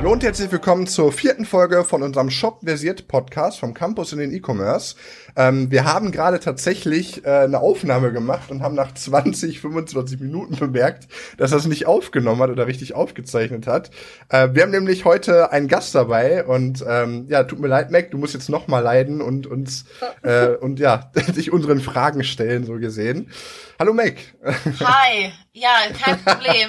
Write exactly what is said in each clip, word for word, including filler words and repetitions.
Hallo und herzlich willkommen zur vierten Folge von unserem Shop-versiert-Podcast vom Campus in den E-Commerce. Ähm, wir haben gerade tatsächlich äh, eine Aufnahme gemacht und haben nach zwanzig, fünfundzwanzig Minuten bemerkt, dass er es nicht aufgenommen hat oder richtig aufgezeichnet hat. Äh, wir haben nämlich heute einen Gast dabei und ähm, ja, tut mir leid, Mac, du musst jetzt noch mal leiden und uns äh, und ja, dich unseren Fragen stellen, so gesehen. Hallo Mac. Hi, ja, kein Problem.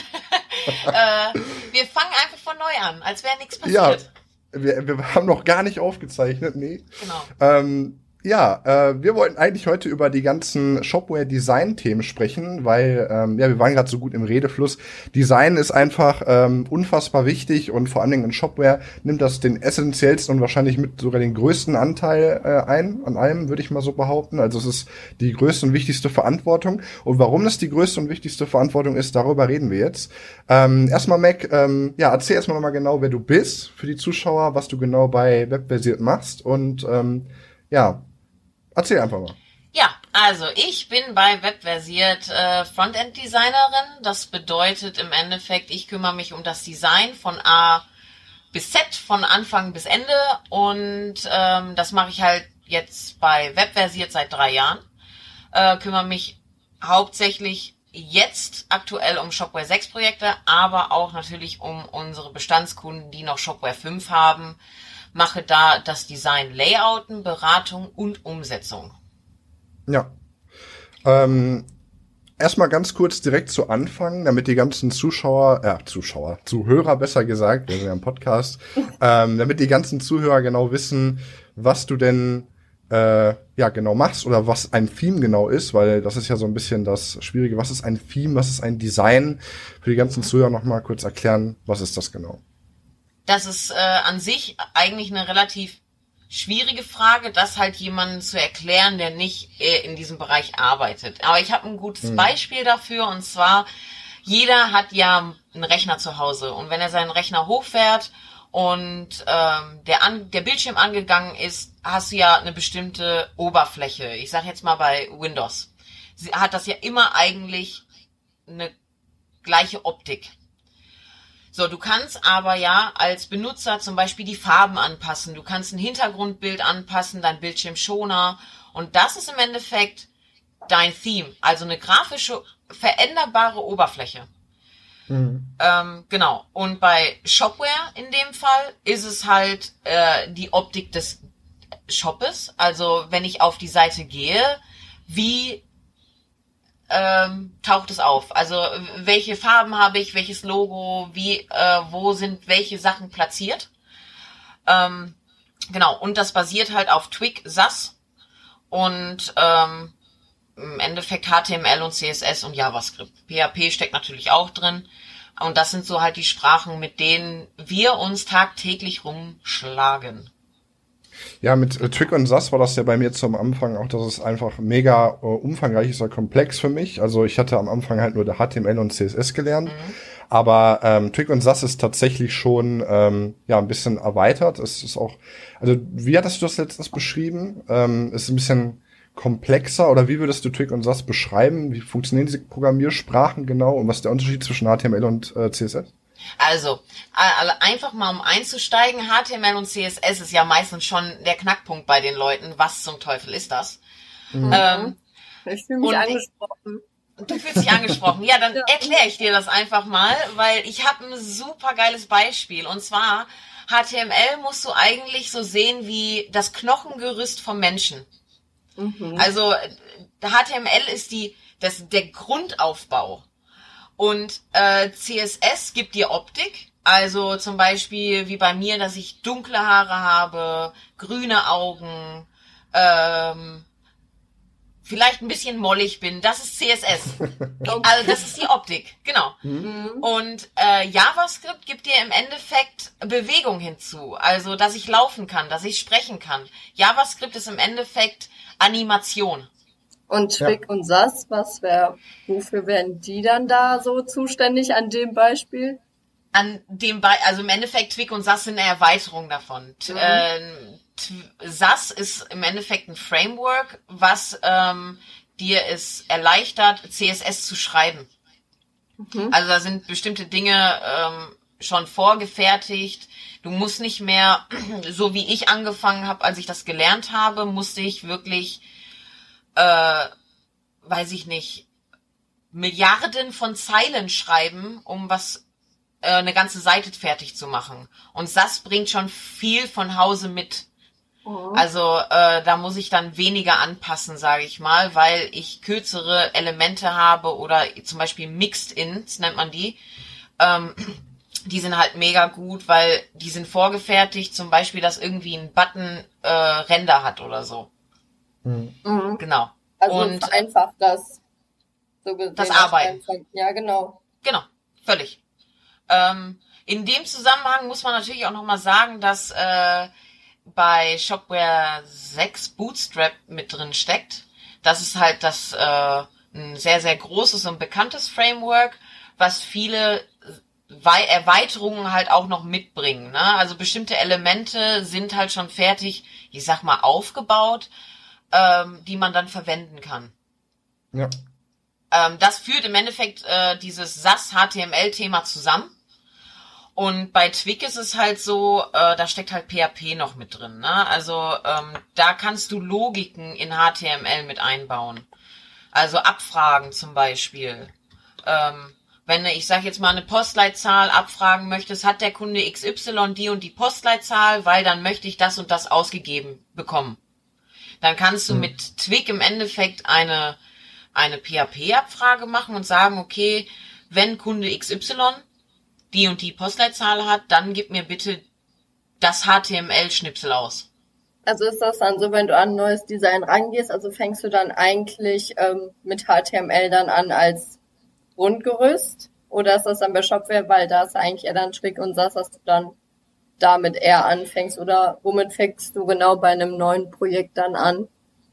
äh, wir fangen einfach von neu an, als wäre nichts passiert. Ja, wir, wir haben noch gar nicht aufgezeichnet, nee. Genau. Ähm, ja, äh, wir wollten eigentlich heute über die ganzen Shopware-Design-Themen sprechen, weil ähm, ja, wir waren gerade so gut im Redefluss. Design ist einfach ähm, unfassbar wichtig und vor allen Dingen in Shopware nimmt das den essentiellsten und wahrscheinlich mit sogar den größten Anteil äh, ein, an allem, würde ich mal so behaupten. Also es ist die größte und wichtigste Verantwortung. Und warum es die größte und wichtigste Verantwortung ist, darüber reden wir jetzt. Ähm, erstmal, Mac, ähm, ja, erzähl erstmal nochmal genau, wer du bist für die Zuschauer, was du genau bei Webversiert machst und ähm, ja, erzähl einfach mal. Ja, also ich bin bei Webversiert äh, Frontend-Designerin. Das bedeutet im Endeffekt, ich kümmere mich um das Design von A bis Z, von Anfang bis Ende. Und ähm, das mache ich halt jetzt bei Webversiert seit drei Jahren. Äh, kümmere mich hauptsächlich jetzt aktuell um Shopware sechs Projekte, aber auch natürlich um unsere Bestandskunden, die noch Shopware fünf haben. Mache da das Design, Layouten, Beratung und Umsetzung. Ja. Ähm, erstmal ganz kurz direkt zu Anfang, damit die ganzen Zuschauer, äh, Zuschauer, Zuhörer besser gesagt, wir sind ja im Podcast, ähm, damit die ganzen Zuhörer genau wissen, was du denn äh, ja genau machst oder was ein Theme genau ist, weil das ist ja so ein bisschen das Schwierige. Was ist ein Theme, was ist ein Design? Für die ganzen Zuhörer nochmal kurz erklären, was ist das genau? Das ist äh, an sich eigentlich eine relativ schwierige Frage, das halt jemandem zu erklären, der nicht äh, in diesem Bereich arbeitet. Aber ich habe ein gutes hm. Beispiel dafür, und zwar, jeder hat ja einen Rechner zu Hause. Und wenn er seinen Rechner hochfährt und ähm, der, an, der Bildschirm angegangen ist, hast du ja eine bestimmte Oberfläche. Ich sage jetzt mal bei Windows. Sie hat das ja immer eigentlich eine gleiche Optik. So, du kannst aber ja als Benutzer zum Beispiel die Farben anpassen. Du kannst ein Hintergrundbild anpassen, dein Bildschirmschoner. Und das ist im Endeffekt dein Theme. Also eine grafische, veränderbare Oberfläche. Mhm. Ähm, genau. Und bei Shopware in dem Fall ist es halt äh, die Optik des Shoppes. Also wenn ich auf die Seite gehe, wie Ähm, taucht es auf. Also welche Farben habe ich, welches Logo, wie, äh, wo sind welche Sachen platziert. Ähm, genau, und das basiert halt auf Twig, S A S und ähm, im Endeffekt H T M L und C S S und JavaScript. P H P steckt natürlich auch drin. Und das sind so halt die Sprachen, mit denen wir uns tagtäglich rumschlagen. Ja, mit äh, Twig und S A S war das ja bei mir zum Anfang auch, dass es einfach mega äh, umfangreich ist oder komplex für mich. Also ich hatte am Anfang halt nur der H T M L und C S S gelernt, mhm. aber ähm, Twig und S A S ist tatsächlich schon ähm, ja ein bisschen erweitert. Es ist auch, also wie hattest du das letztens beschrieben? Ähm, ist ein bisschen komplexer, oder wie würdest du Twig und S A S beschreiben? Wie funktionieren diese Programmiersprachen genau und was ist der Unterschied zwischen H T M L und äh, C S S? Also, einfach mal um einzusteigen, H T M L und C S S ist ja meistens schon der Knackpunkt bei den Leuten. Was zum Teufel ist das? Mhm. Ähm, ich fühle mich angesprochen. Ich, du fühlst dich angesprochen. Ja, dann ja. erkläre ich dir das einfach mal, weil ich habe ein super geiles Beispiel. Und zwar, H T M L musst du eigentlich so sehen wie das Knochengerüst vom Menschen. Mhm. Also, H T M L ist die, das, der Grundaufbau. Und äh, C S S gibt dir Optik, also zum Beispiel wie bei mir, dass ich dunkle Haare habe, grüne Augen, ähm, vielleicht ein bisschen mollig bin, das ist C S S. Also das ist die Optik, genau. Mhm. Und äh, JavaScript gibt dir im Endeffekt Bewegung hinzu, also dass ich laufen kann, dass ich sprechen kann. JavaScript ist im Endeffekt Animation. Und Twig ja. und S A S, was wär, wofür wären die dann da so zuständig an dem Beispiel? An dem Be- also im Endeffekt Twig und S A S sind eine Erweiterung davon. Mhm. Äh, S A S ist im Endeffekt ein Framework, was ähm, dir es erleichtert, C S S zu schreiben. Mhm. Also da sind bestimmte Dinge ähm, schon vorgefertigt. Du musst nicht mehr, so wie ich angefangen habe, als ich das gelernt habe, musste ich wirklich, äh, weiß ich nicht, Milliarden von Zeilen schreiben, um was, äh, eine ganze Seite fertig zu machen. Und S A S bringt schon viel von Hause mit. Oh. Also äh, da muss ich dann weniger anpassen, sage ich mal, weil ich kürzere Elemente habe oder zum Beispiel Mixed-Ins nennt man die. Ähm, die sind halt mega gut, weil die sind vorgefertigt, zum Beispiel, dass irgendwie ein Button äh, Ränder hat oder so. Mhm. Genau. Also und vereinfacht das. So gesehen, das Arbeiten. Ja, genau. Genau, völlig. Ähm, in dem Zusammenhang muss man natürlich auch nochmal sagen, dass äh, bei Shopware sechs Bootstrap mit drin steckt. Das ist halt das äh, ein sehr, sehr großes und bekanntes Framework, was viele We- Erweiterungen halt auch noch mitbringen. Ne? Also bestimmte Elemente sind halt schon fertig, ich sag mal, aufgebaut, ähm, die man dann verwenden kann. Ja. Ähm, das führt im Endeffekt äh, dieses S A S H T M L-Thema zusammen. Und bei Twig ist es halt so, äh, da steckt halt P H P noch mit drin. Ne? Also ähm, da kannst du Logiken in H T M L mit einbauen. Also Abfragen zum Beispiel. Ähm, wenn ich sage jetzt mal eine Postleitzahl abfragen möchtest, hat der Kunde X Y die und die Postleitzahl, weil dann möchte ich das und das ausgegeben bekommen. Dann kannst du mhm. mit Twig im Endeffekt eine eine P H P-Abfrage machen und sagen, okay, wenn Kunde X Y die und die Postleitzahl hat, dann gib mir bitte das H T M L-Schnipsel aus. Also ist das dann so, wenn du an ein neues Design rangehst, also fängst du dann eigentlich ähm, mit H T M L dann an als Grundgerüst? Oder ist das dann bei Shopware, weil da ist eigentlich eher dann Twig und S A S, dass du dann damit eher anfängst? Oder womit fängst du genau bei einem neuen Projekt dann an?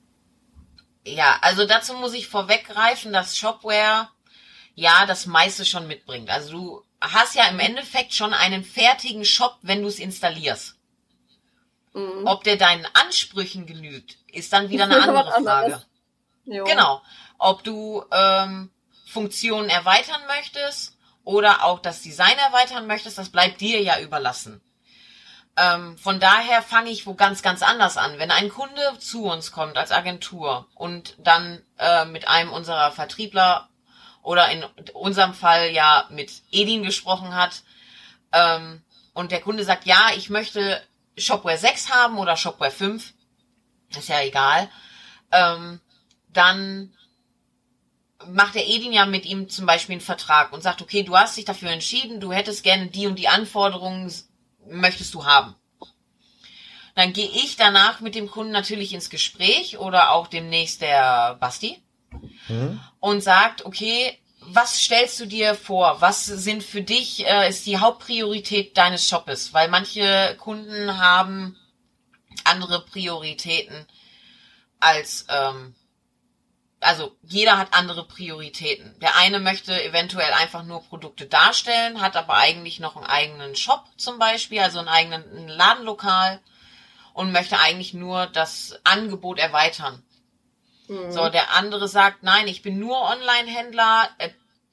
Ja, also dazu muss ich vorweggreifen, dass Shopware ja das meiste schon mitbringt. Also du hast ja im Endeffekt schon einen fertigen Shop, wenn du es installierst. Mhm. Ob der deinen Ansprüchen genügt, ist dann wieder eine andere Frage. Genau. Ob du ähm, Funktionen erweitern möchtest oder auch das Design erweitern möchtest, das bleibt dir ja überlassen. Ähm, von daher fange ich wo ganz, ganz anders an. Wenn ein Kunde zu uns kommt als Agentur und dann äh, mit einem unserer Vertriebler oder in unserem Fall ja mit Edin gesprochen hat ähm, und der Kunde sagt, ja, ich möchte Shopware sechs haben oder Shopware fünf, ist ja egal, ähm, dann macht der Edin ja mit ihm zum Beispiel einen Vertrag und sagt, okay, du hast dich dafür entschieden, du hättest gerne die und die Anforderungen, möchtest du haben. Dann gehe ich danach mit dem Kunden natürlich ins Gespräch oder auch demnächst der Basti mhm. und sagt, okay, was stellst du dir vor? Was sind für dich, äh, ist die Hauptpriorität deines Shoppes? Weil manche Kunden haben andere Prioritäten als, ähm, also jeder hat andere Prioritäten. Der eine möchte eventuell einfach nur Produkte darstellen, hat aber eigentlich noch einen eigenen Shop zum Beispiel, also einen eigenen ein Ladenlokal und möchte eigentlich nur das Angebot erweitern. Mhm. So, der andere sagt, nein, ich bin nur Online-Händler, äh,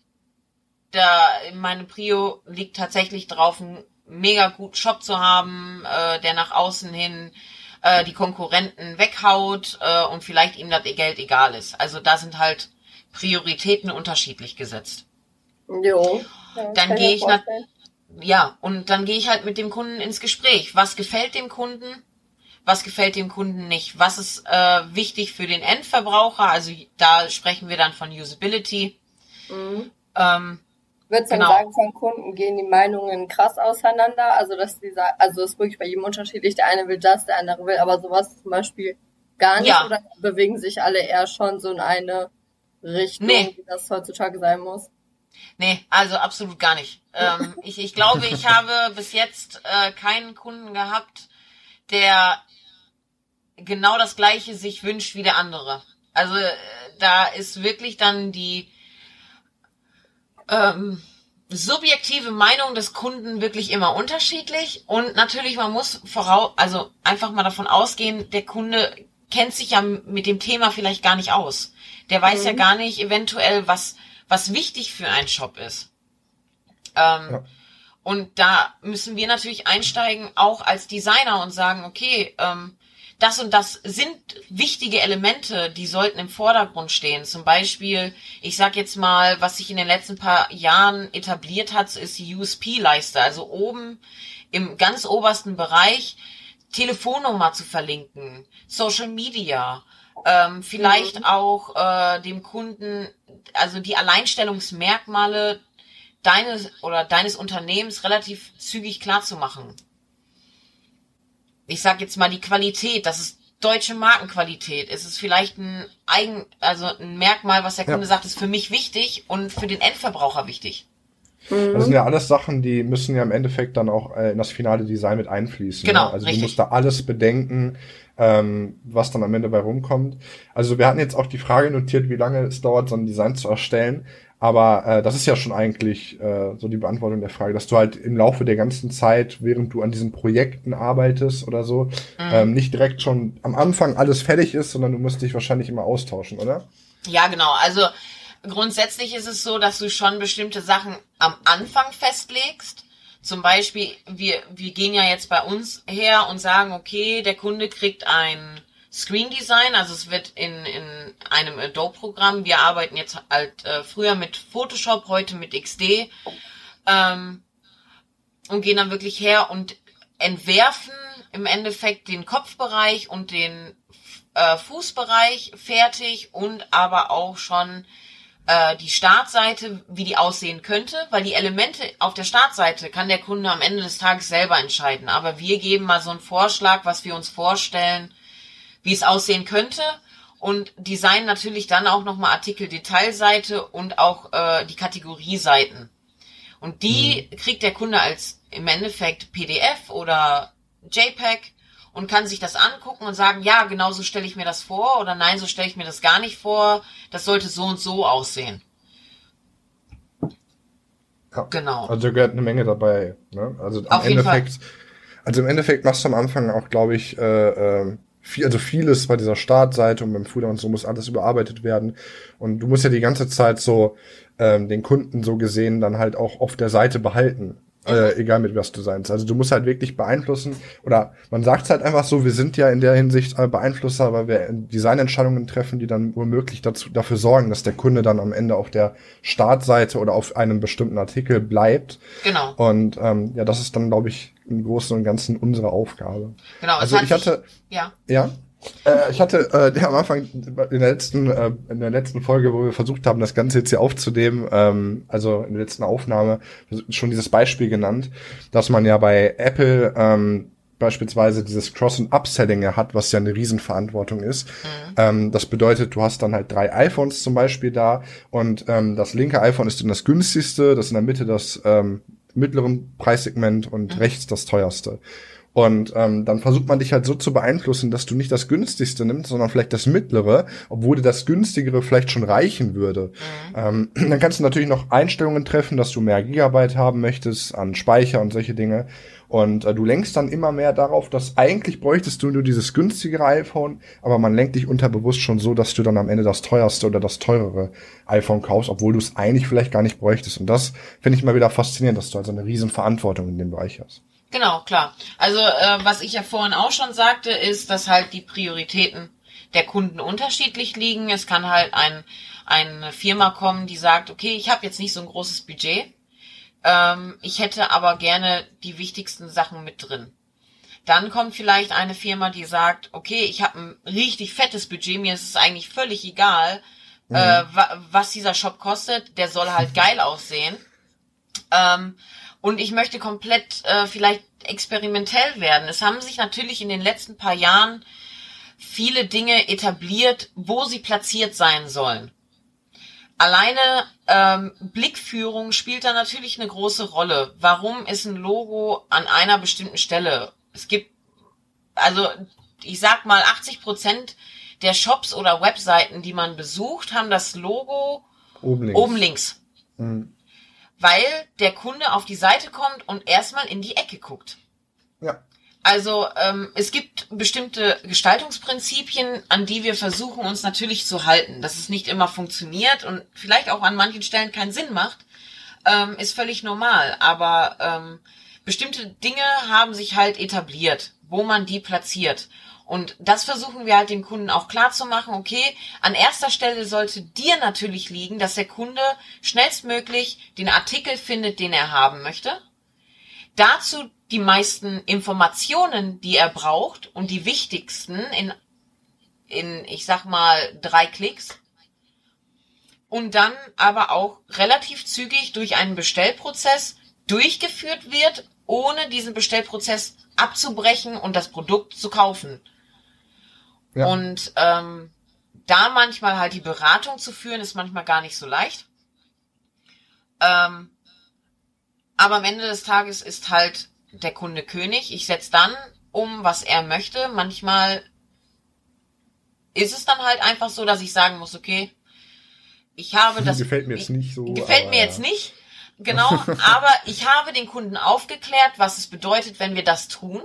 da meine Prio liegt tatsächlich drauf, einen mega guten Shop zu haben, äh, der nach außen hin äh, die Konkurrenten weghaut äh, und vielleicht ihm das Geld egal ist. Also da sind halt Prioritäten unterschiedlich gesetzt. Jo. Ja, dann gehe ich na- ja und dann gehe ich halt mit dem Kunden ins Gespräch. Was gefällt dem Kunden? Was gefällt dem Kunden nicht? Was ist äh, wichtig für den Endverbraucher? Also da sprechen wir dann von Usability. Mhm. Ähm, Würdest du genau. dann sagen, von Kunden gehen die Meinungen krass auseinander? Also dass die sagen, also ist wirklich bei jedem unterschiedlich. Der eine will das, der andere will aber sowas zum Beispiel gar nicht. Ja. Oder bewegen sich alle eher schon so in eine Richtung, Nee. wie das heutzutage sein muss? Nee, also absolut gar nicht. ähm, ich, ich glaube, ich habe bis jetzt äh, keinen Kunden gehabt, der genau das Gleiche sich wünscht wie der andere. Also äh, da ist wirklich dann die ähm, subjektive Meinung des Kunden wirklich immer unterschiedlich und natürlich, man muss voraus, also einfach mal davon ausgehen, der Kunde kennt sich ja mit dem Thema vielleicht gar nicht aus. Der weiß mhm. ja gar nicht eventuell, was was wichtig für einen Shop ist. Ähm, ja. Und da müssen wir natürlich einsteigen, auch als Designer und sagen, okay, ähm, das und das sind wichtige Elemente, die sollten im Vordergrund stehen. Zum Beispiel, ich sag jetzt mal, was sich in den letzten paar Jahren etabliert hat, ist die U S P-Leiste. Also oben im ganz obersten Bereich Telefonnummer zu verlinken, Social Media, ähm, vielleicht mhm. auch äh, dem Kunden, also die Alleinstellungsmerkmale deines oder deines Unternehmens relativ zügig klar zu machen. Ich sag jetzt mal die Qualität, das ist deutsche Markenqualität. Es ist vielleicht ein Eigen, also ein Merkmal, was der Kunde ja. sagt, ist für mich wichtig und für den Endverbraucher wichtig. Das sind ja alles Sachen, die müssen ja im Endeffekt dann auch äh, in das finale Design mit einfließen. Genau, ne? Also richtig. Du musst da alles bedenken, ähm, was dann am Ende bei rumkommt. Also wir hatten jetzt auch die Frage notiert, wie lange es dauert, so ein Design zu erstellen. Aber äh, das ist ja schon eigentlich äh, so die Beantwortung der Frage, dass du halt im Laufe der ganzen Zeit, während du an diesen Projekten arbeitest oder so, mhm. ähm, nicht direkt schon am Anfang alles fertig ist, sondern du musst dich wahrscheinlich immer austauschen, oder? Ja, genau. Also grundsätzlich ist es so, dass du schon bestimmte Sachen am Anfang festlegst. Zum Beispiel, wir wir gehen ja jetzt bei uns her und sagen, okay, der Kunde kriegt ein Screen Design, also es wird in in einem Adobe-Programm. Wir arbeiten jetzt halt äh, früher mit Photoshop, heute mit X D ähm, und gehen dann wirklich her und entwerfen im Endeffekt den Kopfbereich und den äh, Fußbereich fertig und aber auch schon äh, die Startseite, wie die aussehen könnte, weil die Elemente auf der Startseite kann der Kunde am Ende des Tages selber entscheiden. Aber wir geben mal so einen Vorschlag, was wir uns vorstellen, wie es aussehen könnte und designen natürlich dann auch nochmal Artikel-Detailseite und auch äh, die Kategorieseiten. Und die mhm. kriegt der Kunde als im Endeffekt P D F oder JPEG und kann sich das angucken und sagen, ja, genau so stelle ich mir das vor oder nein, so stelle ich mir das gar nicht vor. Das sollte so und so aussehen. Ja. Genau. Also da gehört eine Menge dabei. Ne? Also im Auf jeden Endeffekt, Fall. also im Endeffekt machst du am Anfang auch, glaube ich, äh, äh, viel, also vieles bei dieser Startseite und beim Footer und so muss alles überarbeitet werden. Und du musst ja die ganze Zeit so ähm, den Kunden so gesehen dann halt auch auf der Seite behalten. Äh, egal mit was du seinst. Also du musst halt wirklich beeinflussen, oder man sagt halt einfach so, wir sind ja in der Hinsicht äh, Beeinflusser, weil wir Designentscheidungen treffen, die dann womöglich dazu, dafür sorgen, dass der Kunde dann am Ende auf der Startseite oder auf einem bestimmten Artikel bleibt. Genau. Und ähm, ja, das ist dann, glaube ich, im Großen und Ganzen unsere Aufgabe. Genau. Also ich hatte, sich, ja. ja. Äh, ich hatte äh, ja, am Anfang in der letzten äh, in der letzten Folge, wo wir versucht haben, das Ganze jetzt hier aufzunehmen, ähm, also in der letzten Aufnahme schon dieses Beispiel genannt, dass man ja bei Apple ähm, beispielsweise dieses Cross- und Upselling ja hat, was ja eine Riesenverantwortung ist. Mhm. Ähm, das bedeutet, du hast dann halt drei iPhones zum Beispiel da und ähm, das linke iPhone ist dann das günstigste, das in der Mitte das ähm, mittleren Preissegment und mhm. rechts das teuerste. Und ähm, dann versucht man dich halt so zu beeinflussen, dass du nicht das günstigste nimmst, sondern vielleicht das mittlere, obwohl dir das günstigere vielleicht schon reichen würde. Mhm. Ähm, dann kannst du natürlich noch Einstellungen treffen, dass du mehr Gigabyte haben möchtest an Speicher und solche Dinge. Und äh, du lenkst dann immer mehr darauf, dass eigentlich bräuchtest du nur dieses günstigere iPhone, aber man lenkt dich unterbewusst schon so, dass du dann am Ende das teuerste oder das teurere iPhone kaufst, obwohl du es eigentlich vielleicht gar nicht bräuchtest. Und das finde ich mal wieder faszinierend, dass du also eine riesen Verantwortung in dem Bereich hast. Genau, klar. Also äh, was ich ja vorhin auch schon sagte, ist, dass halt die Prioritäten der Kunden unterschiedlich liegen. Es kann halt ein eine Firma kommen, die sagt, okay, ich habe jetzt nicht so ein großes Budget, ähm, ich hätte aber gerne die wichtigsten Sachen mit drin. Dann kommt vielleicht eine Firma, die sagt, okay, ich habe ein richtig fettes Budget, mir ist es eigentlich völlig egal, mhm. äh, wa- was dieser Shop kostet, der soll halt geil aussehen. Ähm, Und ich möchte komplett äh, vielleicht experimentell werden. Es haben sich natürlich in den letzten paar Jahren viele Dinge etabliert, wo sie platziert sein sollen. Alleine ähm, Blickführung spielt da natürlich eine große Rolle. Warum ist ein Logo an einer bestimmten Stelle? Es gibt, also ich sag mal, achtzig Prozent der Shops oder Webseiten, die man besucht, haben das Logo oben links. Oben links. Mhm. Weil der Kunde auf die Seite kommt und erstmal in die Ecke guckt. Ja. Also ähm, es gibt bestimmte Gestaltungsprinzipien, an die wir versuchen, uns natürlich zu halten. Dass es nicht immer funktioniert und vielleicht auch an manchen Stellen keinen Sinn macht. ähm, ist völlig normal. Aber ähm, bestimmte Dinge haben sich halt etabliert, wo man die platziert. Und das versuchen wir halt dem Kunden auch klar zu machen. Okay, an erster Stelle sollte dir natürlich liegen, dass der Kunde schnellstmöglich den Artikel findet, den er haben möchte. Dazu die meisten Informationen, die er braucht und die wichtigsten in, in, ich sag mal, drei Klicks. Und dann aber auch relativ zügig durch einen Bestellprozess durchgeführt wird, ohne diesen Bestellprozess abzubrechen und das Produkt zu kaufen. Ja. Und ähm, da manchmal halt die Beratung zu führen, ist manchmal gar nicht so leicht. Ähm, aber am Ende des Tages ist halt der Kunde König. Ich setze dann um, was er möchte. Manchmal ist es dann halt einfach so, dass ich sagen muss, okay, ich habe das... Gefällt mir jetzt nicht so. Gefällt mir jetzt nicht, genau. Aber ich habe den Kunden aufgeklärt, was es bedeutet, wenn wir das tun.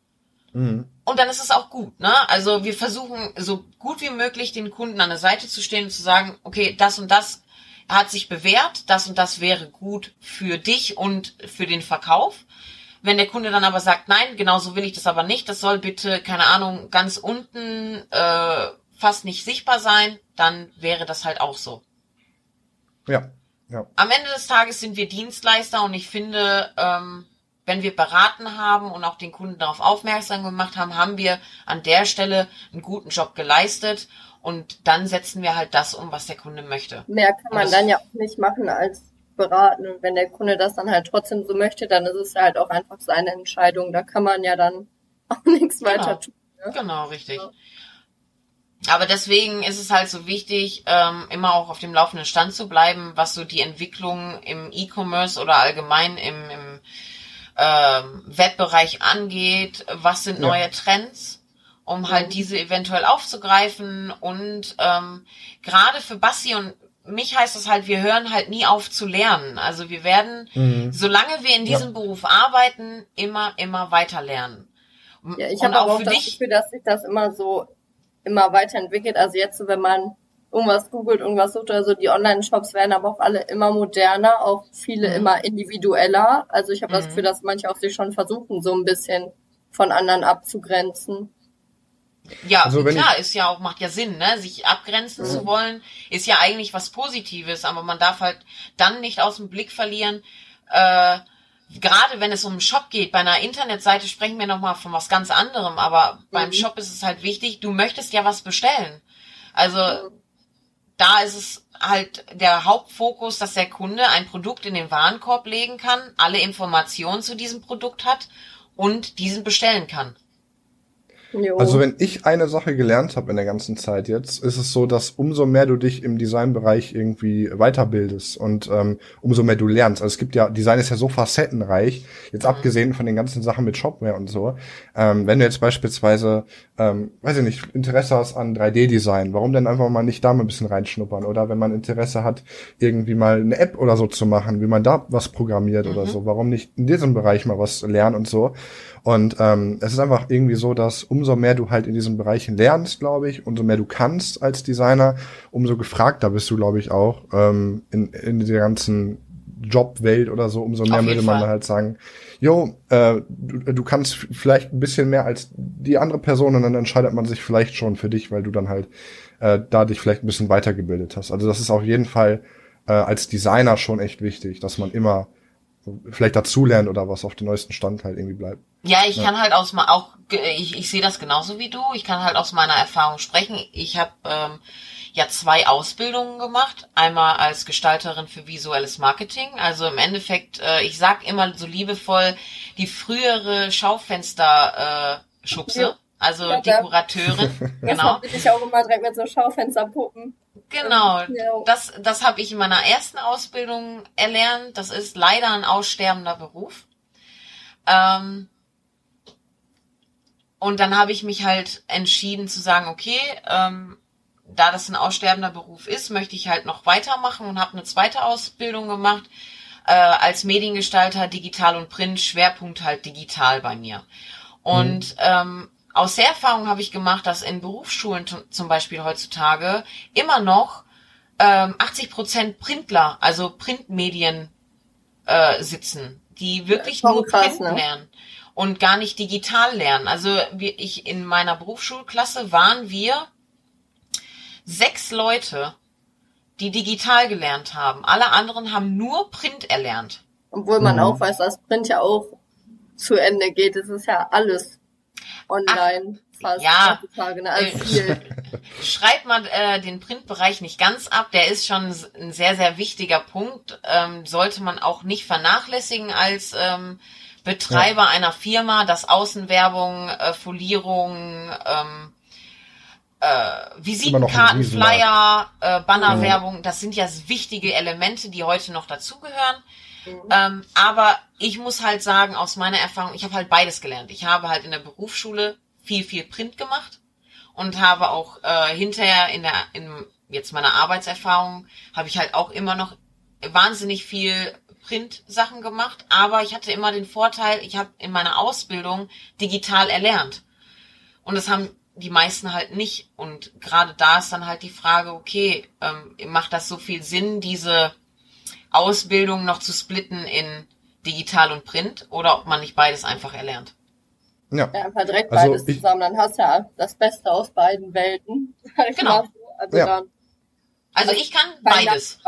Mhm. Und dann ist es auch gut, ne? Also wir versuchen so gut wie möglich den Kunden an der Seite zu stehen und zu sagen, okay, das und das hat sich bewährt, das und das wäre gut für dich und für den Verkauf. Wenn der Kunde dann aber sagt, nein, genau so will ich das aber nicht, das soll bitte, keine Ahnung, ganz unten äh, fast nicht sichtbar sein, dann wäre das halt auch so. Ja, ja. Am Ende des Tages sind wir Dienstleister und ich finde, ähm, wenn wir beraten haben und auch den Kunden darauf aufmerksam gemacht haben, haben wir an der Stelle einen guten Job geleistet und dann setzen wir halt das um, was der Kunde möchte. Mehr kann man dann ja auch nicht machen als beraten. Und wenn der Kunde das dann halt trotzdem so möchte, dann ist es halt auch einfach seine Entscheidung. Da kann man ja dann auch nichts genau. weiter tun. Ne? Genau, richtig. Ja. Aber deswegen ist es halt so wichtig, ähm, immer auch auf dem laufenden Stand zu bleiben, was so die Entwicklung im E-Commerce oder allgemein im, im ähm, Webbereich angeht. Was sind neue ja. Trends, um halt mhm. diese eventuell aufzugreifen. Und ähm, gerade für Basti und mich heißt es halt, wir hören halt nie auf zu lernen. Also wir werden, mhm. solange wir in diesem ja. Beruf arbeiten, immer, immer weiter lernen. Ja, ich habe auch, auch das Gefühl, dass sich das immer so immer weiterentwickelt. Also jetzt, wenn man irgendwas googelt, irgendwas sucht oder so, die Online-Shops werden aber auch alle immer moderner, auch viele mhm. immer individueller. Also ich habe mhm. das Gefühl, dass manche auch sich schon versuchen, so ein bisschen von anderen abzugrenzen. Ja, also klar, ist ja auch, macht ja Sinn, ne, sich abgrenzen mhm. zu wollen, ist ja eigentlich was Positives, aber man darf halt dann nicht aus dem Blick verlieren, äh, gerade wenn es um einen Shop geht, bei einer Internetseite sprechen wir nochmal von was ganz anderem, aber mhm. beim Shop ist es halt wichtig, du möchtest ja was bestellen. Also mhm. da ist es halt der Hauptfokus, dass der Kunde ein Produkt in den Warenkorb legen kann, alle Informationen zu diesem Produkt hat und diesen bestellen kann. Jo. Also wenn ich eine Sache gelernt habe in der ganzen Zeit jetzt, ist es so, dass umso mehr du dich im Designbereich irgendwie weiterbildest und ähm, umso mehr du lernst. Also es gibt ja, Design ist ja so facettenreich, jetzt mhm. abgesehen von den ganzen Sachen mit Shopware und so. Ähm, wenn du jetzt beispielsweise, ähm, weiß ich nicht, Interesse hast an drei D-Design, warum denn einfach mal nicht da mal ein bisschen reinschnuppern? Oder wenn man Interesse hat, irgendwie mal eine App oder so zu machen, wie man da was programmiert mhm. oder so, warum nicht in diesem Bereich mal was lernen und so? Und ähm, es ist einfach irgendwie so, dass umso mehr du halt in diesen Bereichen lernst, glaube ich, umso mehr du kannst als Designer, umso gefragter bist du, glaube ich, auch ähm, in, in der ganzen Jobwelt oder so, umso mehr würde man dann halt sagen, jo, äh, du, du kannst vielleicht ein bisschen mehr als die andere Person und dann entscheidet man sich vielleicht schon für dich, weil du dann halt äh, da dich vielleicht ein bisschen weitergebildet hast. Also das ist auf jeden Fall äh, als Designer schon echt wichtig, dass man immer vielleicht dazulernen oder was auf den neuesten Stand halt irgendwie bleibt. Ja, ich ja. kann halt aus auch ich, ich sehe das genauso wie du. Ich kann halt aus meiner Erfahrung sprechen. Ich habe ähm, ja zwei Ausbildungen gemacht. Einmal als Gestalterin für visuelles Marketing. Also im Endeffekt, äh, ich sag immer so liebevoll, die frühere Schaufenster äh, Schubse. Ja. Also ja, Dekorateurin. Genau. Das ich auch immer direkt mit so Schaufensterpuppen. Genau, das, das habe ich in meiner ersten Ausbildung erlernt. Das ist leider ein aussterbender Beruf. Ähm, und dann habe ich mich halt entschieden zu sagen, okay, ähm, da das ein aussterbender Beruf ist, möchte ich halt noch weitermachen und habe eine zweite Ausbildung gemacht äh, als Mediengestalter, Digital und Print, Schwerpunkt halt digital bei mir. Und mhm. ähm, aus der Erfahrung habe ich gemacht, dass in Berufsschulen t- zum Beispiel heutzutage immer noch ähm, achtzig Prozent Printler, also Printmedien äh, sitzen, die wirklich Voll nur krass, Print ne? lernen und gar nicht digital lernen. Also wir, ich in meiner Berufsschulklasse waren wir sechs Leute, die digital gelernt haben. Alle anderen haben nur Print erlernt. Obwohl man Mhm. auch weiß, dass Print ja auch zu Ende geht. Es ist ja alles online fast ja. heutzutage, ne? Also Äh, viel. Schreibt mal äh, den Printbereich nicht ganz ab. Der ist schon ein sehr, sehr wichtiger Punkt. Ähm, sollte man auch nicht vernachlässigen als ähm, Betreiber ja. einer Firma, dass Außenwerbung, äh, Folierung, ähm, äh, Visitenkarten, Flyer, äh, Bannerwerbung, das sind ja wichtige Elemente, die heute noch dazugehören. Mhm. Ähm, aber ich muss halt sagen, aus meiner Erfahrung, ich habe halt beides gelernt. Ich habe halt in der Berufsschule viel, viel Print gemacht und habe auch äh, hinterher in der, in jetzt meiner Arbeitserfahrung, habe ich halt auch immer noch wahnsinnig viel Print-Sachen gemacht, aber ich hatte immer den Vorteil, ich habe in meiner Ausbildung digital erlernt. Und das haben die meisten halt nicht. Und gerade da ist dann halt die Frage, okay, ähm, macht das so viel Sinn, diese Ausbildung noch zu splitten in digital und Print, oder ob man nicht beides einfach erlernt? Ja, ja einfach direkt also beides ich, zusammen, dann hast du ja das Beste aus beiden Welten. Genau. Also, ja. dann, also ich kann beides.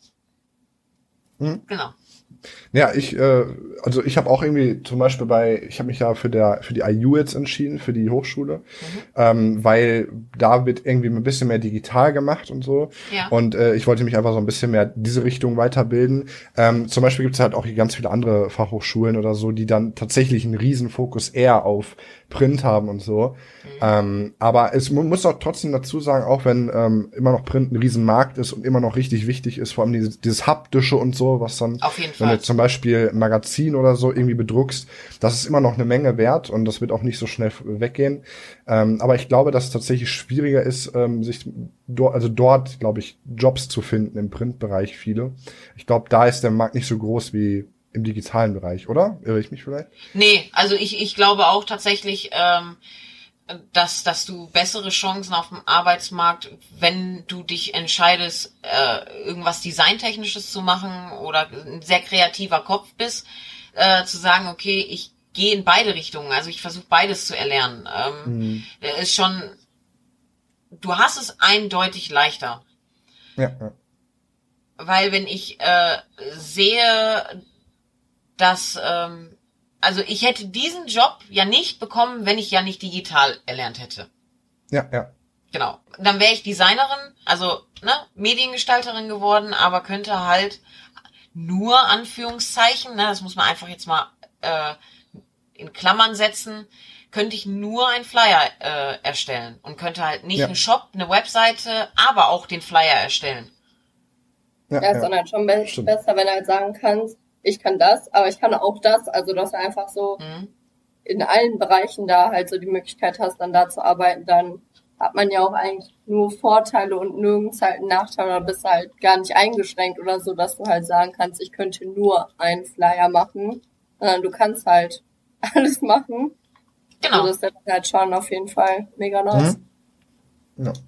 Hm? Genau. Ja, ich, äh, also ich habe auch irgendwie zum Beispiel bei, ich habe mich ja für der für die I U jetzt entschieden, für die Hochschule, mhm. ähm, weil da wird irgendwie ein bisschen mehr digital gemacht und so. Ja. Und äh, ich wollte mich einfach so ein bisschen mehr diese Richtung weiterbilden. Ähm, zum Beispiel gibt es halt auch ganz viele andere Fachhochschulen oder so, die dann tatsächlich einen riesen Fokus eher auf Print haben und so. Mhm. Ähm, aber es man muss auch trotzdem dazu sagen, auch wenn ähm, immer noch Print ein riesen Markt ist und immer noch richtig wichtig ist, vor allem dieses, dieses Haptische und so, was dann, auf jeden wenn Fall. du zum Beispiel ein Magazin oder so irgendwie bedruckst, das ist immer noch eine Menge wert und das wird auch nicht so schnell weggehen. Ähm, aber ich glaube, dass es tatsächlich schwieriger ist, ähm, sich dort, also dort, glaube ich, Jobs zu finden im Printbereich viele. Ich glaube, da ist der Markt nicht so groß wie im digitalen Bereich, oder? Irre ich mich vielleicht? Nee, also ich, ich glaube auch tatsächlich, ähm, dass, dass du bessere Chancen auf dem Arbeitsmarkt, wenn du dich entscheidest, äh, irgendwas Designtechnisches zu machen oder ein sehr kreativer Kopf bist, äh, zu sagen, okay, ich gehe in beide Richtungen, also ich versuche beides zu erlernen. Ähm, mhm. Ist schon, du hast es eindeutig leichter. Ja, ja. Weil wenn ich äh, sehe, dass ähm, also ich hätte diesen Job ja nicht bekommen, wenn ich ja nicht digital erlernt hätte. Ja, ja. Genau. Dann wäre ich Designerin, also ne, Mediengestalterin geworden, aber könnte halt nur Anführungszeichen, ne, das muss man einfach jetzt mal äh, in Klammern setzen, könnte ich nur einen Flyer äh, erstellen und könnte halt nicht ja. einen Shop, eine Webseite, aber auch den Flyer erstellen. Ja, ja ist dann halt schon be- besser, wenn du halt sagen kannst, ich kann das, aber ich kann auch das, also dass du einfach so mhm. in allen Bereichen da halt so die Möglichkeit hast, dann da zu arbeiten, dann hat man ja auch eigentlich nur Vorteile und nirgends halt einen Nachteil oder bist halt gar nicht eingeschränkt oder so, dass du halt sagen kannst, ich könnte nur einen Flyer machen, sondern du kannst halt alles machen. Genau. Also das ist halt schon auf jeden Fall mega nice. Mhm. Ja.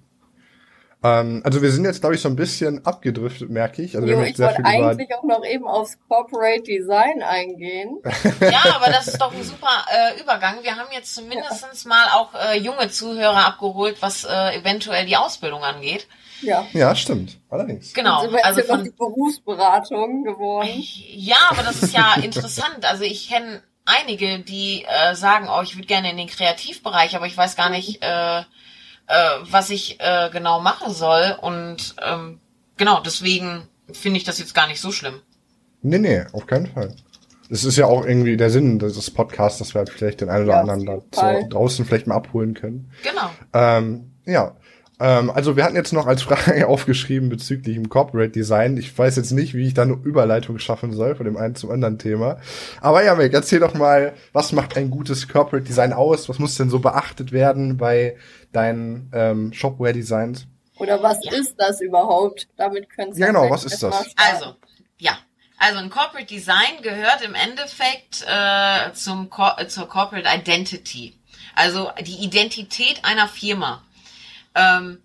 Also wir sind jetzt, glaube ich, so ein bisschen abgedriftet, merke ich. Also jo, wir haben ich wollte eigentlich über... auch noch eben aufs Corporate Design eingehen. Ja, aber das ist doch ein super äh, Übergang. Wir haben jetzt zumindest ja. mal auch äh, junge Zuhörer abgeholt, was äh, eventuell die Ausbildung angeht. Ja, ja, stimmt. Allerdings. Genau. Also, also von die Berufsberatung geworden. Ja, aber das ist ja interessant. Also ich kenne einige, die äh, sagen, oh, ich würde gerne in den Kreativbereich, aber ich weiß gar nicht... Äh, was ich äh, genau machen soll. Und ähm, genau, deswegen finde ich das jetzt gar nicht so schlimm. Nee, nee, auf keinen Fall. Es ist ja auch irgendwie der Sinn des Podcasts, dass wir halt vielleicht den einen oder ja, anderen da so draußen vielleicht mal abholen können. Genau. Ähm, ja. Ähm, also wir hatten jetzt noch als Frage aufgeschrieben bezüglich dem Corporate Design. Ich weiß jetzt nicht, wie ich da eine Überleitung schaffen soll von dem einen zum anderen Thema. Aber ja, Meg, erzähl doch mal, was macht ein gutes Corporate Design aus? Was muss denn so beachtet werden bei deinen ähm, Shopware-Designs? Oder was ja. ist das überhaupt? Damit können Sie ja, genau, was ist das? Also, ja. Also ein Corporate Design gehört im Endeffekt äh, zum Co- zur Corporate Identity. Also die Identität einer Firma. Ähm,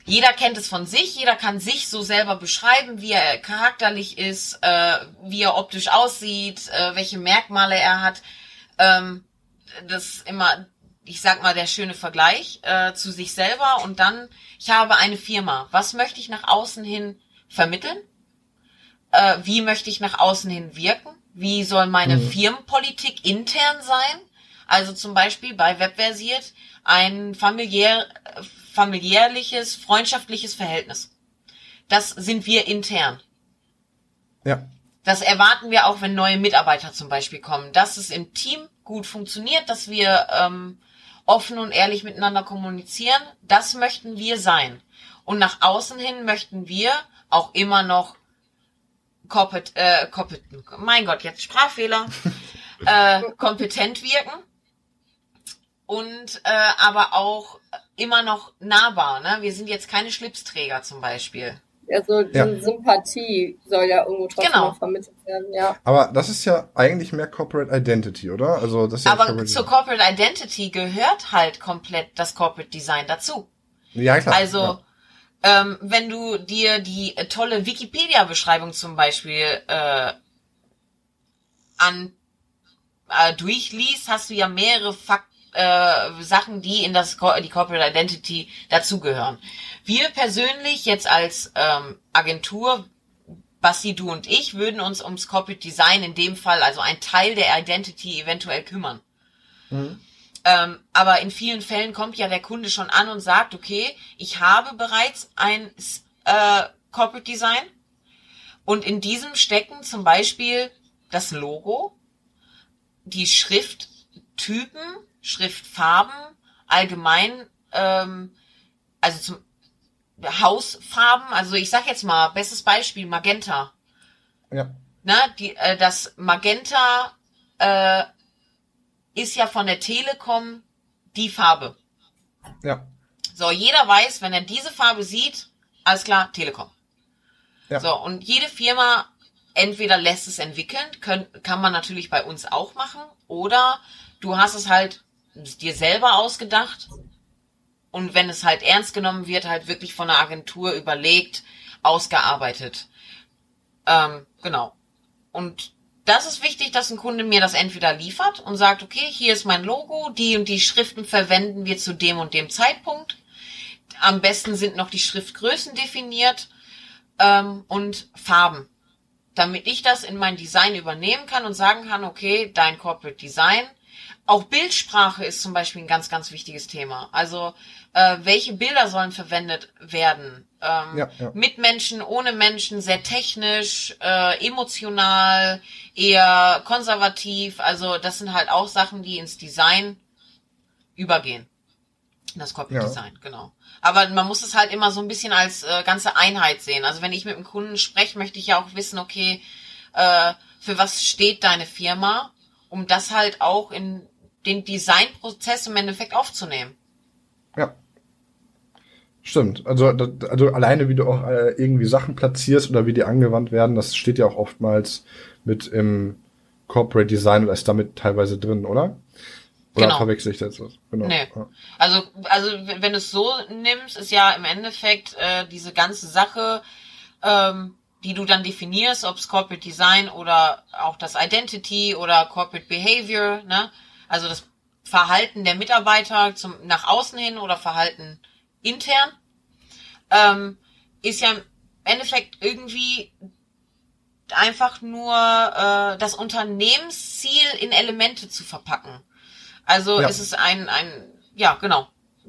jeder kennt es von sich, jeder kann sich so selber beschreiben, wie er charakterlich ist, äh, wie er optisch aussieht, äh, welche Merkmale er hat. Ähm, das ist immer, ich sag mal, der schöne Vergleich äh, zu sich selber. Und dann, ich habe eine Firma. Was möchte ich nach außen hin vermitteln? Äh, wie möchte ich nach außen hin wirken? Wie soll meine mhm. Firmenpolitik intern sein? Also zum Beispiel bei Webversiert ein familiär, familiärliches, freundschaftliches Verhältnis. Das sind wir intern. Ja. Das erwarten wir auch, wenn neue Mitarbeiter zum Beispiel kommen, dass es im Team gut funktioniert, dass wir ähm, offen und ehrlich miteinander kommunizieren. Das möchten wir sein. Und nach außen hin möchten wir auch immer noch Corporate, äh, Corporate, mein Gott, jetzt Sprachfehler, äh, kompetent wirken und äh, aber auch immer noch nahbar. Ne? Wir sind jetzt keine Schlipsträger zum Beispiel. Also die ja. Sympathie soll ja irgendwo trotzdem genau. noch vermittelt werden, ja. Aber das ist ja eigentlich mehr Corporate Identity, oder? Also das ist ja aber Corporate zur Corporate Identity gehört halt komplett das Corporate Design dazu. Ja, klar. Also ja. Ähm, wenn du dir die äh, tolle Wikipedia-Beschreibung zum Beispiel äh, an äh, durchliest, hast du ja mehrere Fakt, äh, Sachen, die in das die Corporate Identity dazugehören. Wir persönlich jetzt als ähm, Agentur, Basti, du und ich, würden uns ums Corporate Design in dem Fall, also ein Teil der Identity eventuell kümmern. Mhm. Ähm, aber in vielen Fällen kommt ja der Kunde schon an und sagt, okay, ich habe bereits ein äh, Corporate Design und in diesem stecken zum Beispiel das Logo, die Schrifttypen, Schriftfarben, allgemein, ähm, also zum Hausfarben, also ich sag jetzt mal, bestes Beispiel, Magenta. Ja. Na, die, äh, das Magenta äh, ist ja von der Telekom die Farbe. Ja. So, jeder weiß, wenn er diese Farbe sieht, alles klar, Telekom. Ja. So, und jede Firma entweder lässt es entwickeln, können, kann man natürlich bei uns auch machen, oder du hast es halt dir selber ausgedacht und wenn es halt ernst genommen wird, halt wirklich von der Agentur überlegt, ausgearbeitet. Ähm, genau. Und das ist wichtig, dass ein Kunde mir das entweder liefert und sagt, okay, hier ist mein Logo, die und die Schriften verwenden wir zu dem und dem Zeitpunkt. Am besten sind noch die Schriftgrößen definiert ähm, und Farben, damit ich das in mein Design übernehmen kann und sagen kann, okay, dein Corporate Design. Auch Bildsprache ist zum Beispiel ein ganz, ganz wichtiges Thema. Also äh, welche Bilder sollen verwendet werden? Ähm, ja, ja. Mit Menschen, ohne Menschen, sehr technisch, äh, emotional, eher konservativ. Also das sind halt auch Sachen, die ins Design übergehen. Das Corporate ja. Design, genau. Aber man muss es halt immer so ein bisschen als äh, ganze Einheit sehen. Also wenn ich mit einem Kunden spreche, möchte ich ja auch wissen, okay, äh, für was steht deine Firma, um das halt auch in den Designprozess im Endeffekt aufzunehmen. Ja. Stimmt. Also, also alleine, wie du auch äh, irgendwie Sachen platzierst oder wie die angewandt werden, das steht ja auch oftmals mit im Corporate Design oder ist damit teilweise drin, oder? Oder genau. verwechsel ich das jetzt? Genau. Nee. Ja. Also, also wenn du es so nimmst, ist ja im Endeffekt äh, diese ganze Sache, ähm, die du dann definierst, ob es Corporate Design oder auch das Identity oder Corporate Behavior, ne? Also das Verhalten der Mitarbeiter zum nach außen hin oder Verhalten intern, ähm, ist ja im Endeffekt irgendwie einfach nur äh, das Unternehmensziel in Elemente zu verpacken. Also ja. es ist ein, ein, ja, genau.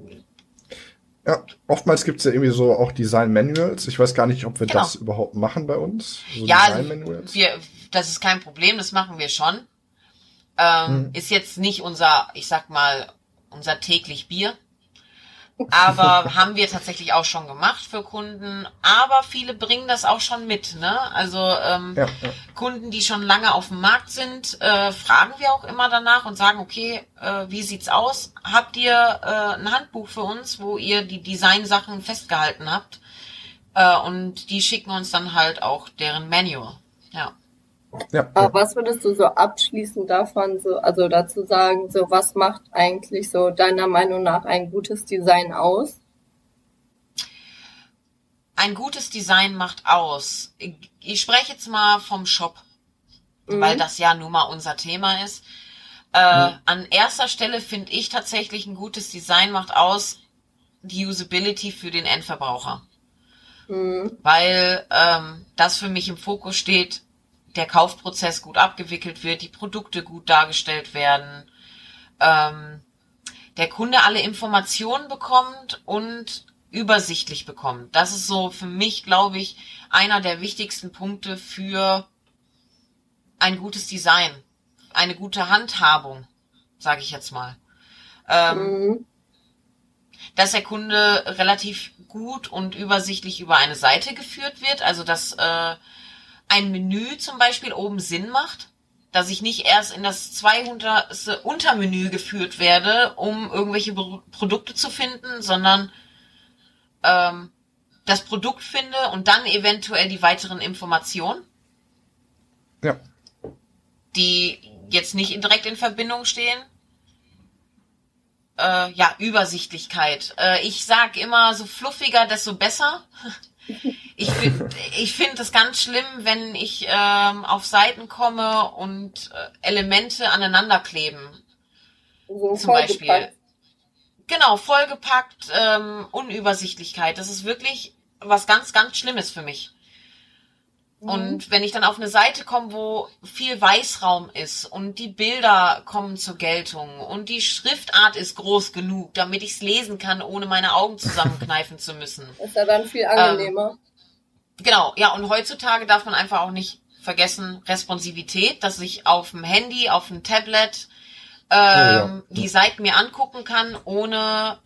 Ja, oftmals gibt's ja irgendwie so auch Design-Manuals. Ich weiß gar nicht, ob wir genau. das überhaupt machen bei uns. So ja, Design-Manuals. wir, das ist kein Problem, das machen wir schon. Ähm, hm. Ist jetzt nicht unser, ich sag mal, unser täglich Bier. Aber haben wir tatsächlich auch schon gemacht für Kunden. Aber viele bringen das auch schon mit, ne? Also ähm, ja, ja. Kunden, die schon lange auf dem Markt sind, äh, fragen wir auch immer danach und sagen, okay, äh, wie sieht's aus? Habt ihr äh, ein Handbuch für uns, wo ihr die Designsachen festgehalten habt? Äh, und die schicken uns dann halt auch deren Manual. Ja. Ja, aber ja. Was würdest du so abschließend davon, so, also dazu sagen, so was macht eigentlich so deiner Meinung nach ein gutes Design aus? ein gutes Design macht aus. Ich, ich spreche jetzt mal vom Shop, mhm. weil das ja nun mal unser Thema ist. Äh, mhm. An erster Stelle finde ich tatsächlich, ein gutes Design macht aus die Usability für den Endverbraucher. Mhm. Weil ähm, das für mich im Fokus steht, der Kaufprozess gut abgewickelt wird, die Produkte gut dargestellt werden, ähm, der Kunde alle Informationen bekommt und übersichtlich bekommt. Das ist so für mich, glaube ich, einer der wichtigsten Punkte für ein gutes Design, eine gute Handhabung, sage ich jetzt mal. Ähm, mhm. Dass der Kunde relativ gut und übersichtlich über eine Seite geführt wird, also dass äh, ein Menü zum Beispiel oben Sinn macht, dass ich nicht erst in das zweihundertste Untermenü geführt werde, um irgendwelche Be- Produkte zu finden, sondern ähm, das Produkt finde und dann eventuell die weiteren Informationen, ja. die jetzt nicht direkt in Verbindung stehen. Äh, ja, Übersichtlichkeit. Äh, ich sag immer, so fluffiger, desto besser. Ich finde ich finde es ganz schlimm, wenn ich ähm, auf Seiten komme und äh, Elemente aneinander kleben. So zum Beispiel. Genau, vollgepackt, ähm, Unübersichtlichkeit. Das ist wirklich was ganz, ganz Schlimmes für mich. Mhm. Und wenn ich dann auf eine Seite komme, wo viel Weißraum ist und die Bilder kommen zur Geltung und die Schriftart ist groß genug, damit ich es lesen kann, ohne meine Augen zusammenkneifen zu müssen. Ist ja dann viel angenehmer. Ähm, genau, ja, und heutzutage darf man einfach auch nicht vergessen, Responsivität, dass ich auf dem Handy, auf dem Tablet ähm, oh, ja. die Seiten mir angucken kann, ohne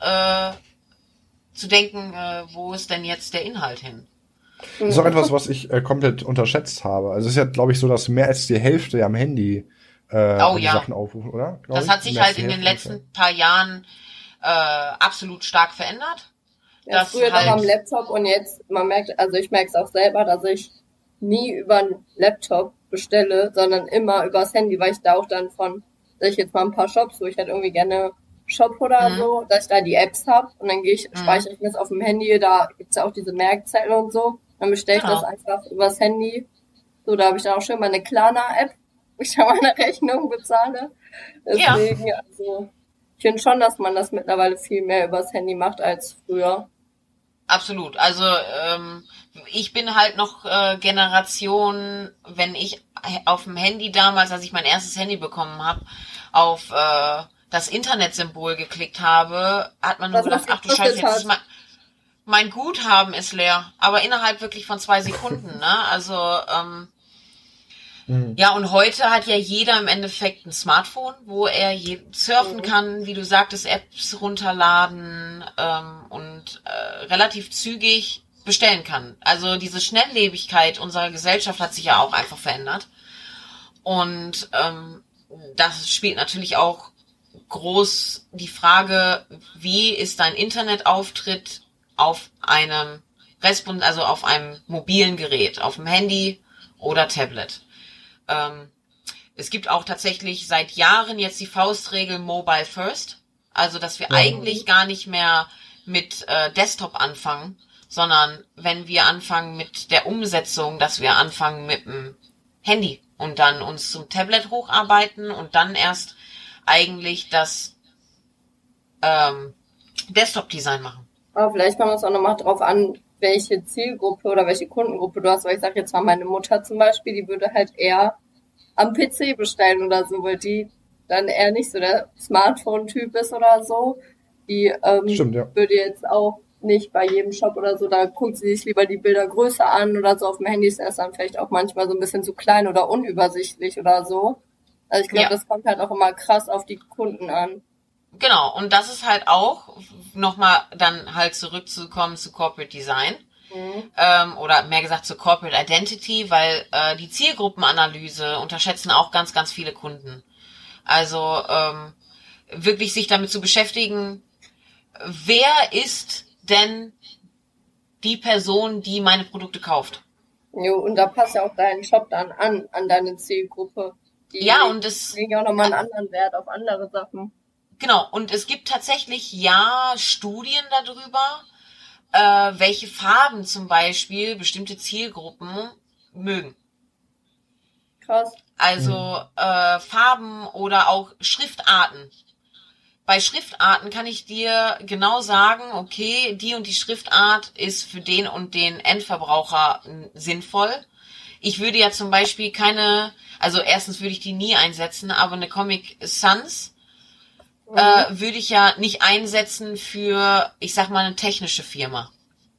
äh, zu denken, äh, wo ist denn jetzt der Inhalt hin? Das ist auch etwas, was ich äh, komplett unterschätzt habe. Also es ist ja, glaube ich, so, dass mehr als die Hälfte am Handy äh, oh, die ja. Sachen aufrufen, oder? Glaub das ich? hat sich mehr halt in den letzten Hälfte. paar Jahren äh, absolut stark verändert. Ja, früher halt noch am Laptop und jetzt, man merkt, also ich merke es auch selber, dass ich nie über einen Laptop bestelle, sondern immer übers Handy, weil ich da auch dann von, dass ich jetzt mal ein paar Shops, wo ich halt irgendwie gerne Shop oder mhm. so, dass ich da die Apps habe und dann gehe ich, mhm. speichere ich mir das auf dem Handy, da gibt's ja auch diese Merkzettel und so, dann bestelle ich genau. das einfach übers Handy. So, da habe ich dann auch schön meine Klarna-App, wo ich dann meine Rechnung bezahle. Deswegen, ja. also, ich finde schon, dass man das mittlerweile viel mehr übers Handy macht als früher. Absolut. Also ähm, ich bin halt noch äh, Generation, wenn ich auf dem Handy damals, als ich mein erstes Handy bekommen habe, auf äh, das Internetsymbol geklickt habe, hat man nur gedacht, ach du Scheiße, jetzt ist mein, mein Guthaben ist leer. Aber innerhalb wirklich von zwei Sekunden, ne? Also ähm, mhm. ja, und heute hat ja jeder im Endeffekt ein Smartphone, wo er je surfen mhm. kann, wie du sagtest, Apps runterladen ähm, und äh, relativ zügig bestellen kann. Also diese Schnelllebigkeit unserer Gesellschaft hat sich ja auch einfach verändert. Und ähm, das spielt natürlich auch groß die Frage, wie ist dein Internetauftritt auf einem Respons- also auf einem mobilen Gerät, auf dem Handy oder Tablet. Ähm, es gibt auch tatsächlich seit Jahren jetzt die Faustregel Mobile First, also dass wir ja. eigentlich gar nicht mehr mit äh, Desktop anfangen, sondern wenn wir anfangen mit der Umsetzung, dass wir anfangen mit dem Handy und dann uns zum Tablet hocharbeiten und dann erst eigentlich das ähm, Desktop-Design machen. Aber vielleicht kommt es auch nochmal drauf an, welche Zielgruppe oder welche Kundengruppe du hast, weil ich sage jetzt mal meine Mutter zum Beispiel, die würde halt eher am P C bestellen oder so, weil die dann eher nicht so der Smartphone-Typ ist oder so. Die ähm, Stimmt, ja. würde jetzt auch nicht bei jedem Shop oder so, da guckt sie sich lieber die Bilder größer an oder so. Auf dem Handy ist das dann vielleicht auch manchmal so ein bisschen zu klein oder unübersichtlich oder so. Also ich glaube, ja. das kommt halt auch immer krass auf die Kunden an. Genau, und das ist halt auch, nochmal dann halt zurückzukommen zu Corporate Design, mhm. ähm, oder mehr gesagt zu Corporate Identity, weil äh, die Zielgruppenanalyse unterschätzen auch ganz, ganz viele Kunden. Also ähm, wirklich sich damit zu beschäftigen, wer ist denn die Person, die meine Produkte kauft? Jo, und da passt ja auch dein Shop dann an, an deine Zielgruppe. Die ja, und es legen ja auch nochmal einen anderen Wert auf andere Sachen. Genau, und es gibt tatsächlich ja Studien darüber, äh, welche Farben zum Beispiel bestimmte Zielgruppen mögen. Krass. Also äh, Farben oder auch Schriftarten. Bei Schriftarten kann ich dir genau sagen, okay, die und die Schriftart ist für den und den Endverbraucher sinnvoll. Ich würde ja zum Beispiel keine, also erstens würde ich die nie einsetzen, aber eine Comic Sans mhm. äh, würde ich ja nicht einsetzen für, ich sag mal, eine technische Firma.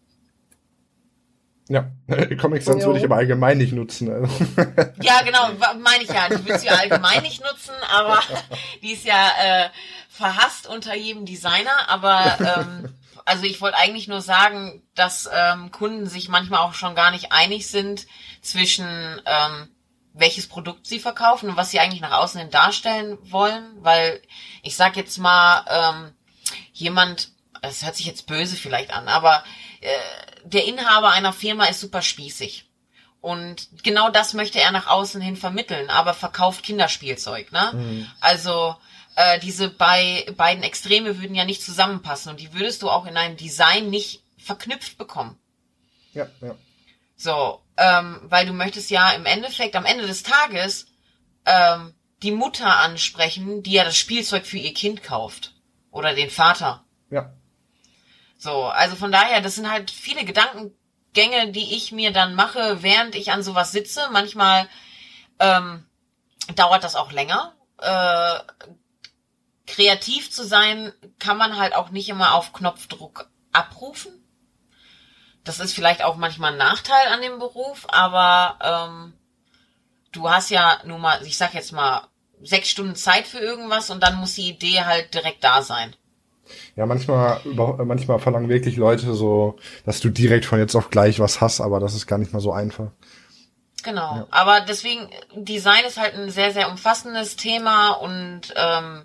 Ja, Comic Sans würde ich aber allgemein nicht nutzen. Also. Ja, genau, meine ich ja. Ich würde sie ja allgemein nicht nutzen, aber die ist ja äh, verhasst unter jedem Designer. Aber ähm, also ich wollte eigentlich nur sagen, dass ähm, Kunden sich manchmal auch schon gar nicht einig sind zwischen ähm, welches Produkt sie verkaufen und was sie eigentlich nach außen hin darstellen wollen. Weil ich sag jetzt mal, ähm, jemand, das hört sich jetzt böse vielleicht an, aber äh, der Inhaber einer Firma ist super spießig. Und genau das möchte er nach außen hin vermitteln, aber verkauft Kinderspielzeug, ne? Mhm. Also äh, diese bei, beiden Extreme würden ja nicht zusammenpassen und die würdest du auch in einem Design nicht verknüpft bekommen. Ja, ja. So, ähm, weil du möchtest ja im Endeffekt, am Ende des Tages, ähm, die Mutter ansprechen, die ja das Spielzeug für ihr Kind kauft. Oder den Vater. Ja. So, also von daher, das sind halt viele Gedankengänge, die ich mir dann mache, während ich an sowas sitze. Manchmal ähm, dauert das auch länger. Äh, kreativ zu sein, kann man halt auch nicht immer auf Knopfdruck abrufen. Das ist vielleicht auch manchmal ein Nachteil an dem Beruf, aber ähm, du hast ja nun mal, ich sag jetzt mal, sechs Stunden Zeit für irgendwas und dann muss die Idee halt direkt da sein. Ja, manchmal, manchmal verlangen wirklich Leute so, dass du direkt von jetzt auf gleich was hast, aber das ist gar nicht mal so einfach. Genau, ja. Aber deswegen, Design ist halt ein sehr, sehr umfassendes Thema und ähm,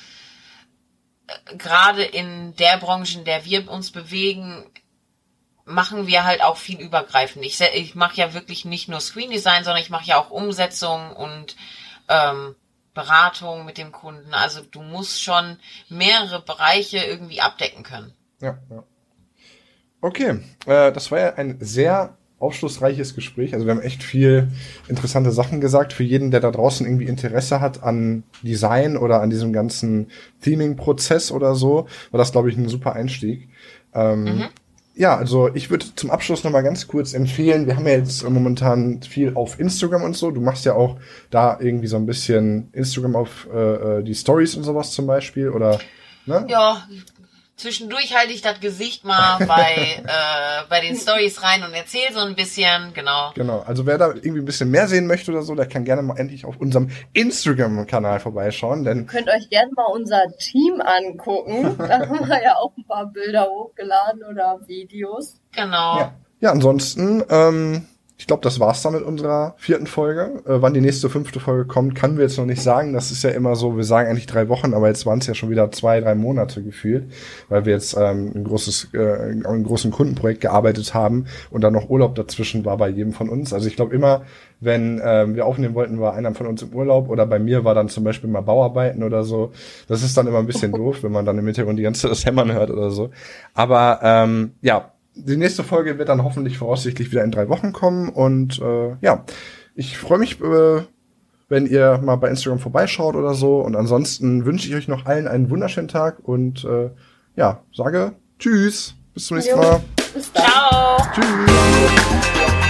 gerade in der Branche, in der wir uns bewegen, machen wir halt auch viel übergreifend. Ich, ich mache ja wirklich nicht nur Screen Design, sondern ich mache ja auch Umsetzung und ähm, Beratung mit dem Kunden. Also du musst schon mehrere Bereiche irgendwie abdecken können. Ja, ja. Okay, äh, das war ja ein sehr aufschlussreiches Gespräch. Also wir haben echt viel interessante Sachen gesagt. Für jeden, der da draußen irgendwie Interesse hat an Design oder an diesem ganzen Theming-Prozess oder so, war das, glaube ich, ein super Einstieg. Ähm, mhm. Ja, also ich würde zum Abschluss noch mal ganz kurz empfehlen, wir haben ja jetzt momentan viel auf Instagram und so, du machst ja auch da irgendwie so ein bisschen Instagram auf äh, die Stories und sowas zum Beispiel, oder? Ne? Ja, zwischendurch halte ich das Gesicht mal bei äh, bei den Stories rein und erzähle so ein bisschen, genau. Genau, also wer da irgendwie ein bisschen mehr sehen möchte oder so, der kann gerne mal endlich auf unserem Instagram-Kanal vorbeischauen, denn... Ihr könnt euch gerne mal unser Team angucken, da haben wir ja auch ein paar Bilder hochgeladen oder Videos. Genau. Ja, ja ansonsten, ähm, ich glaube, das war's dann mit unserer vierten Folge. Äh, wann die nächste fünfte Folge kommt, können wir jetzt noch nicht sagen. Das ist ja immer so, wir sagen eigentlich drei Wochen, aber jetzt waren es ja schon wieder zwei, drei Monate gefühlt, weil wir jetzt ähm, ein großes, äh, an einem großen Kundenprojekt gearbeitet haben und dann noch Urlaub dazwischen war bei jedem von uns. Also ich glaube immer, wenn ähm, wir aufnehmen wollten, war einer von uns im Urlaub oder bei mir war dann zum Beispiel mal Bauarbeiten oder so. Das ist dann immer ein bisschen doof, wenn man dann im Hintergrund die ganze Zeit das Hämmern hört oder so. Aber ähm, ja, die nächste Folge wird dann hoffentlich voraussichtlich wieder in drei Wochen kommen und äh, ja, ich freue mich, äh, wenn ihr mal bei Instagram vorbeischaut oder so und ansonsten wünsche ich euch noch allen einen wunderschönen Tag und äh, ja, sage Tschüss, bis zum nächsten Mal. Bis dann. Ciao. Tschüss.